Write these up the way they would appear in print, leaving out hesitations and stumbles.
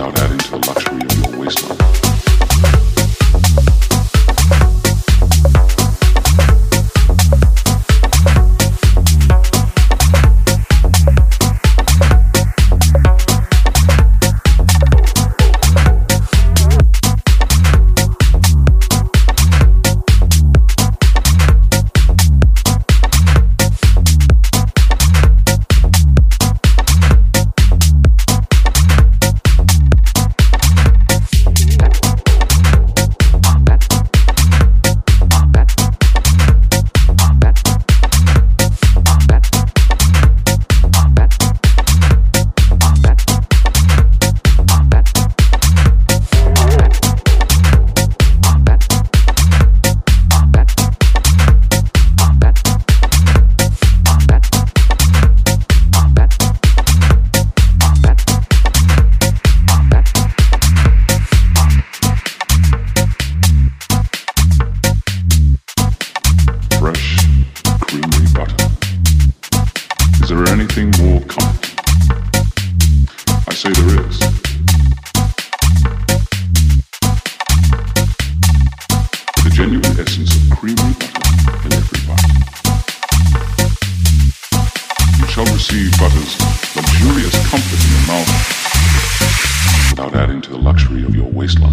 without adding to the luxury of your waistline. Is there anything more comforting? I say there is. The genuine essence of creamy butter in every bite. You shall receive butter's luxurious comfort in your mouth without adding to the luxury of your waistline.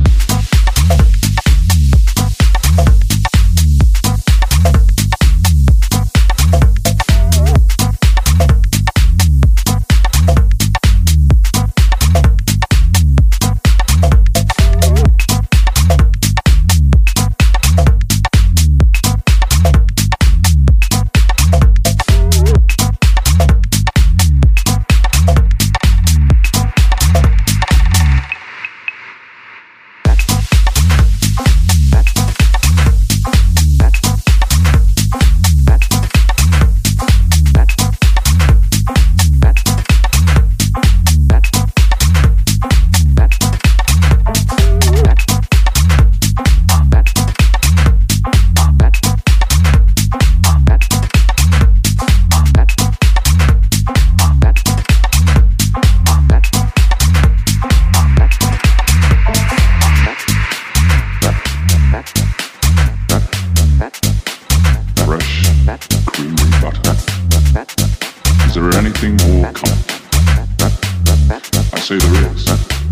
Is there anything more comforting? I say there is.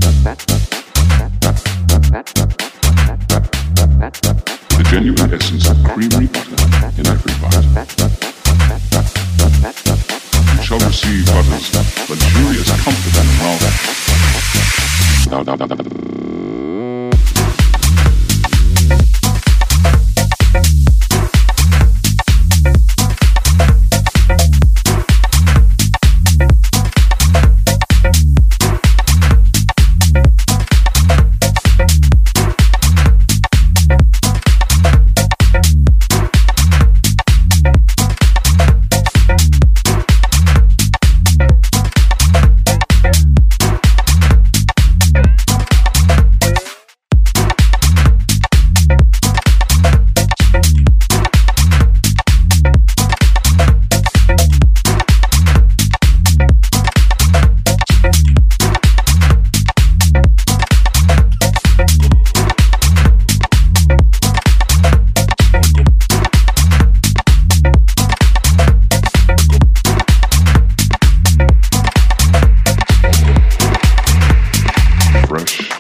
The genuine essence of creamy butter in every bite. You shall receive butter's luxurious comfort in the mouth. Fresh.